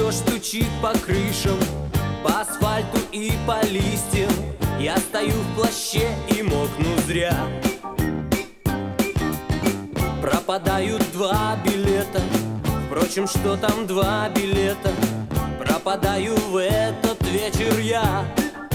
дождь стучит по крышам, по асфальту и по листьям. Я стою в плаще и мокну зря. Пропадают 2 билета. Впрочем, что там 2 билета? Пропадаю в этот вечер я.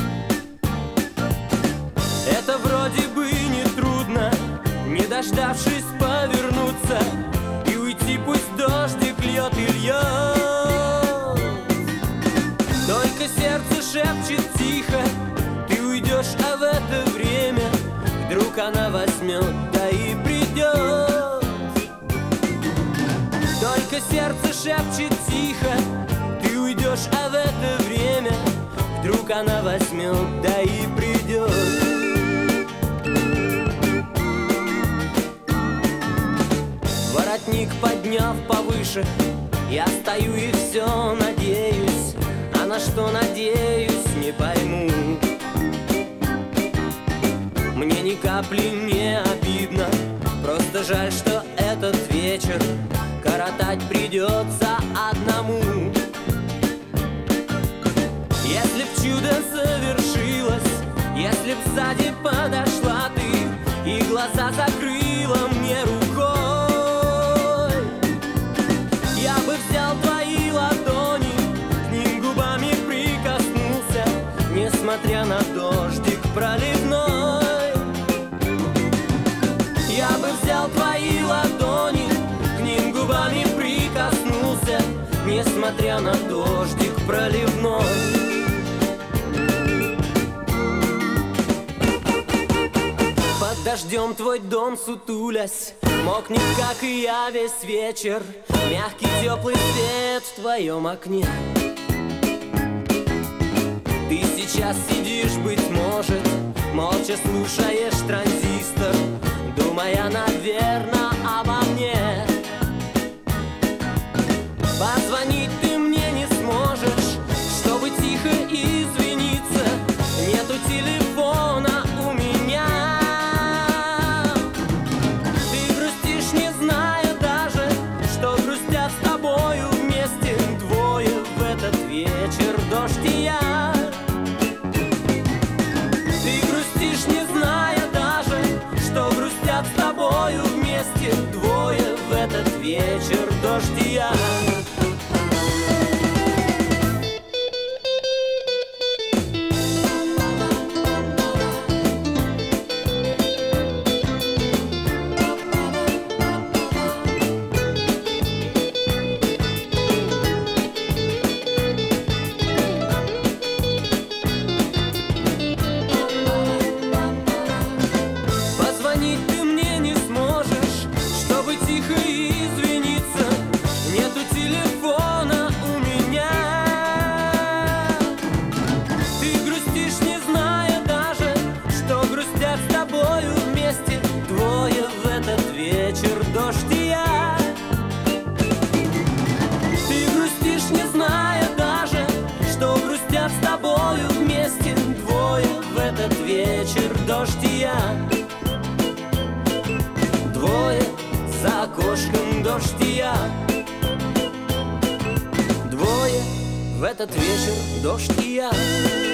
Это вроде бы не трудно, не дождавшись повернуться и уйти, пусть дождик льет и льет. Только сердце шепчет тихо: ты уйдешь, а в это время вдруг она возьмет, да и придет. Только сердце шепчет тихо: ты уйдешь, а в это время вдруг она возьмет, да и придет. Воротник подняв повыше, я стою и все надеюсь, а на что надеюсь, не пойму. Мне ни капли не обидно, просто жаль, что этот вечер коротать придется одному. Если б чудо совершилось, если б сзади подошла ты и глаза закрыла мне рукой, я бы взял твои ладони, к ним губами прикоснулся, несмотря на дождик проливной. Я бы взял твои ладони, к ним губами прикоснулся, несмотря на дождик проливной. Под дождем твой дом сутулясь мокнет, как и я, весь вечер. Мягкий теплый свет в твоем окне. Ты сейчас сидишь, быть может, молча слушаешь транзистор, думая, наверно, обо мне. Позвонить ты мне не сможешь, чтобы тихо извиниться. Нету телефона у меня. Ты грустишь, не зная даже, что грустят с тобою вместе двое в этот вечер, дождь и я. Ты грустишь, не зная даже, что грустят с тобою вместе двое в этот вечер, дождь и я. Вечер, дождь и я. Двое за окошком, дождь и я. Двое в этот вечер, дождь и я.